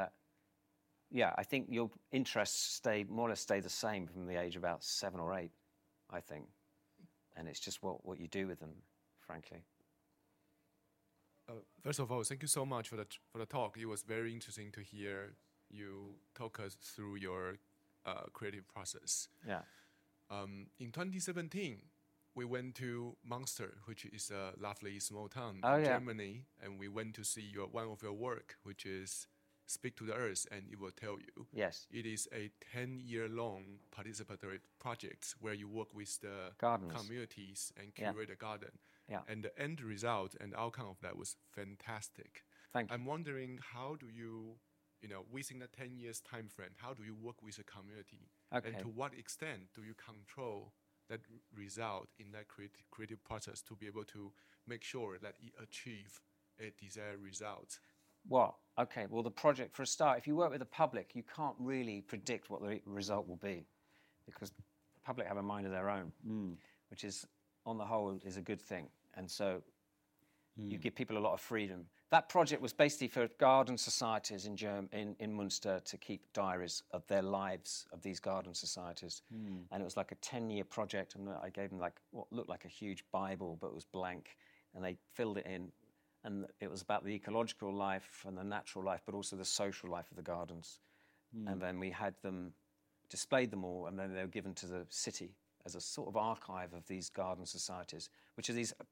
I think your interests more or less stay the same from the age of about 7 or 8, I think, and it's just what you do with them, frankly. First of all, thank you so much for the talk. It was very interesting to hear you talk us through your creative process. Yeah. In 2017, we went to Munster, which is a lovely small town in Germany, and we went to see one of your work, which is Speak to the Earth and it will tell you. Yes. It is a 10-year-long participatory project where you work with the Gardeners. communities and curate a garden. Yeah. And the end result and outcome of that was fantastic. Thank you. I'm wondering, how do you, within a 10 years time frame, how do you work with a community? Okay. And to what extent do you control that result in that creative process to be able to make sure that it achieve a desired result? Well, the project, for a start, if you work with the public, you can't really predict what the result will be, because the public have a mind of their own, which is, on the whole, is a good thing. And so you give people a lot of freedom. That project was basically for garden societies in Münster to keep diaries of their lives of these garden societies. And it was like a 10-year project, and I gave them what looked like a huge Bible, but it was blank, and they filled it in. And it was about the ecological life and the natural life, but also the social life of the gardens. And then we had them, displayed them all, and then they were given to the city as a sort of archive of these garden societies, which are these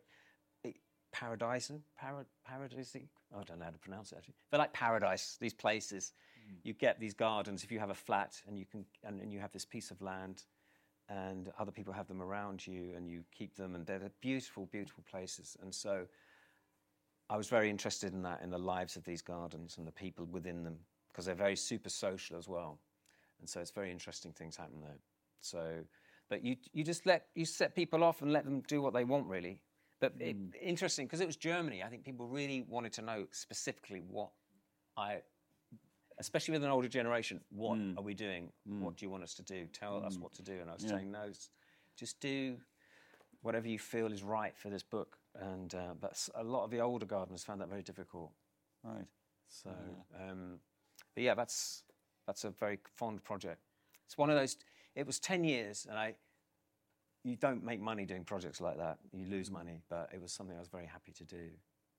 paradising? I don't know how to pronounce it, actually. They're like paradise, these places. You get these gardens if you have a flat, and you have this piece of land, and other people have them around you, and you keep them, and they're beautiful, beautiful places. And so I was very interested in that, in the lives of these gardens and the people within them, because they're very super social as well. And so it's very interesting things happen there. So, but you set people off and let them do what they want, really. But interesting, because it was Germany, I think people really wanted to know specifically especially with an older generation, what are we doing? What do you want us to do? Tell us what to do. And I was saying, no, just do whatever you feel is right for this book. And but a lot of the older gardeners found that very difficult. Right. So, but yeah, that's a very fond project. It's one of those. It was 10 years, and you don't make money doing projects like that. You lose money, but it was something I was very happy to do.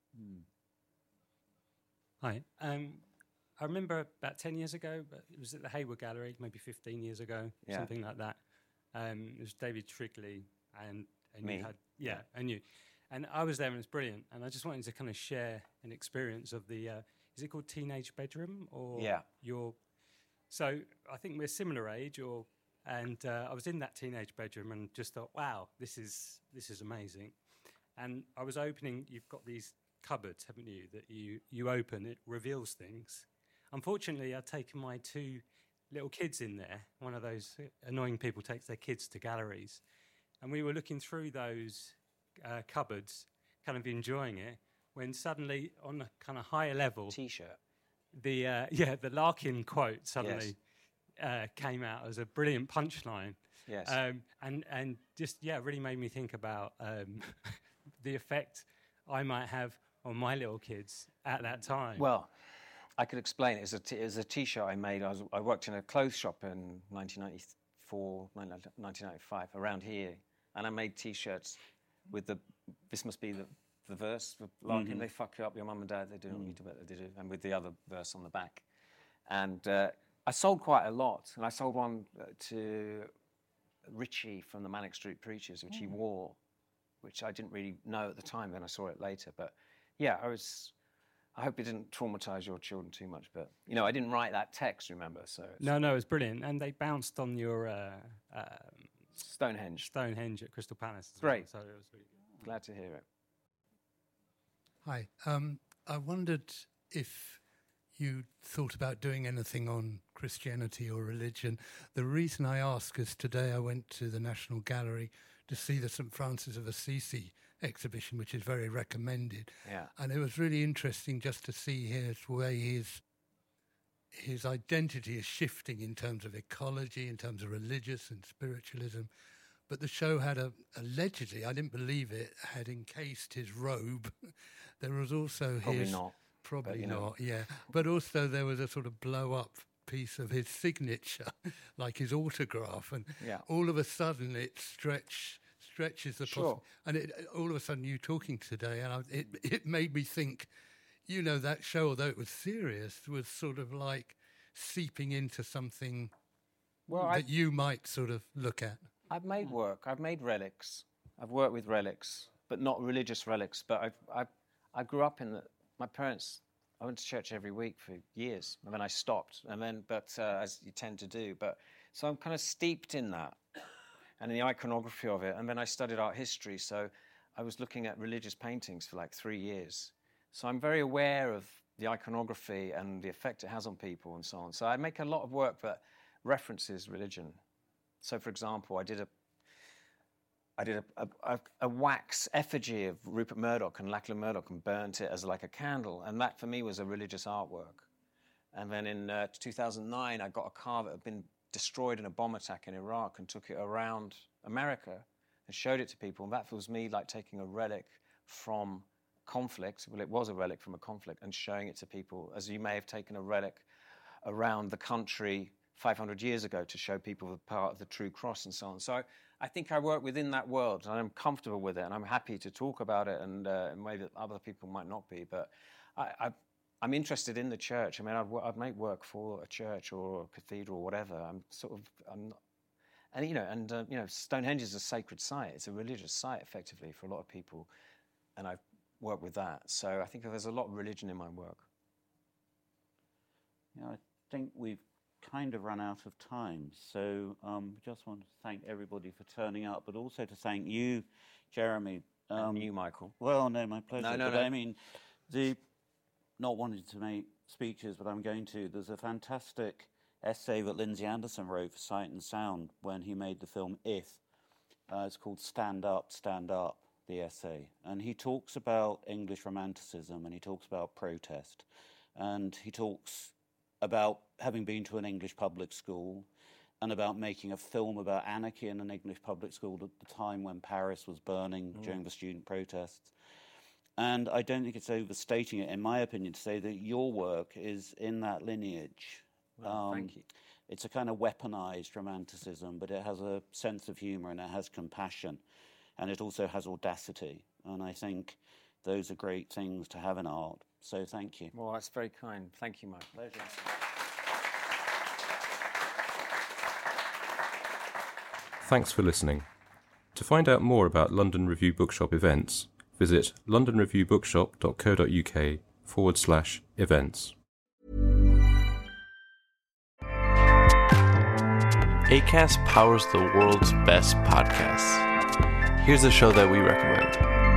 Hi. I remember about 10 years ago, but it was at the Hayward Gallery, maybe 15 years ago, something like that. It was David Shrigley and me. You had, and you. And I was there, and it's brilliant. And I just wanted to kind of share an experience of the, is it called Teenage Bedroom? Or So I think we're similar age, and I was in that teenage bedroom and just thought, wow, this is amazing. And I was opening, you've got these cupboards, haven't you, that you open, it reveals things. Unfortunately, I'd taken my 2 little kids in there. One of those annoying people takes their kids to galleries. And we were looking through those cupboards, kind of enjoying it, when suddenly, on a kind of higher level... T-shirt. The Larkin quote suddenly came out as a brilliant punchline. Yes. And just, really made me think about the effect I might have on my little kids at that time. Well, I could explain it. It was a T-shirt I made. I worked in a clothes shop in 1994, 1995, around here, and I made T-shirts with this must be the verse with Larkin, they fuck you up, your mum and dad, they do not need to, but they do, and with the other verse on the back. And I sold quite a lot, and I sold one to Richie from the Manic Street Preachers, which he wore, which I didn't really know at the time, then I saw it later. But yeah, I hope it didn't traumatise your children too much, but, I didn't write that text, remember, so... No, it was brilliant, and they bounced on your... Stonehenge at Crystal Palace. Great. So it was really good. Glad to hear it. Hi. I wondered if you thought about doing anything on Christianity or religion. The reason I ask is today I went to the National Gallery to see the St. Francis of Assisi exhibition, which is very recommended. Yeah. And it was really interesting just to see his way his identity is shifting in terms of ecology, in terms of religious and spiritualism. But the show had allegedly, I didn't believe it, had encased his robe. There was also Probably not, yeah. But also there was a sort of blow-up piece of his signature, like his autograph. And all of a sudden it stretches the possibility. And all of a sudden you talking today, and it made me think, that show, although it was serious, was sort of like seeping into something that you might sort of look at. I've made work. I've made relics. I've worked with relics, but not religious relics. But I grew up my parents I went to church every week for years, and then I stopped, as you tend to do. So I'm kind of steeped in that, and in the iconography of it. And then I studied art history, so I was looking at religious paintings for like 3 years. So I'm very aware of the iconography and the effect it has on people and so on. So I make a lot of work that references religion. So, for example, I did a wax effigy of Rupert Murdoch and Lachlan Murdoch and burnt it as like a candle, and that for me was a religious artwork. And then in 2009, I got a car that had been destroyed in a bomb attack in Iraq and took it around America and showed it to people. And that was me like taking a relic from conflict, well, it was a relic from a conflict, and showing it to people, as you may have taken a relic around the country 500 years ago to show people the part of the true cross and so on. So I think I work within that world, and I'm comfortable with it, and I'm happy to talk about it, and in a way that other people might not be. But I'm interested in the church. I mean, I'd make work for a church or a cathedral or whatever. Stonehenge is a sacred site. It's a religious site, effectively, for a lot of people, and I work with that. So I think there's a lot of religion in my work. Yeah, I think we've kind of run out of time, so just want to thank everybody for turning up, but also to thank you, Jeremy. And you, Michael. Well, no, my pleasure. No. I mean, not wanting to make speeches, but I'm going to. There's a fantastic essay that Lindsay Anderson wrote for Sight and Sound when he made the film If. It's called Stand Up, the essay. And he talks about English Romanticism, and he talks about protest, and he talks about having been to an English public school and about making a film about anarchy in an English public school at the time when Paris was burning during the student protests. And I don't think it's overstating it, in my opinion, to say that your work is in that lineage. Well, thank you. It's a kind of weaponized romanticism, but it has a sense of humor and it has compassion, and it also has audacity. And I think those are great things to have in art. So thank you. Well, that's very kind. Thank you, Mike. Pleasure. Thanks for listening. To find out more about London Review Bookshop events, visit londonreviewbookshop.co.uk/events. Acast powers the world's best podcasts. Here's a show that we recommend.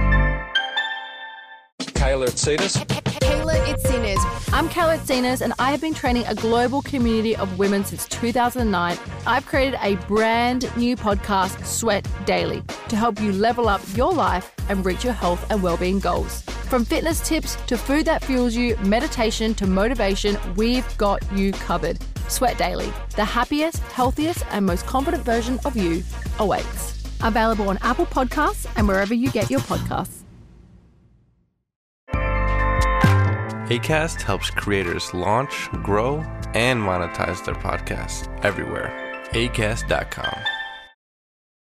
Kayla Itsinas. Kayla Itsinas. I'm Kayla Itsinas, and I have been training a global community of women since 2009. I've created a brand new podcast, Sweat Daily, to help you level up your life and reach your health and well-being goals. From fitness tips to food that fuels you, meditation to motivation, we've got you covered. Sweat Daily, the happiest, healthiest, and most confident version of you awaits. Available on Apple Podcasts and wherever you get your podcasts. Acast helps creators launch, grow, and monetize their podcasts everywhere. Acast.com.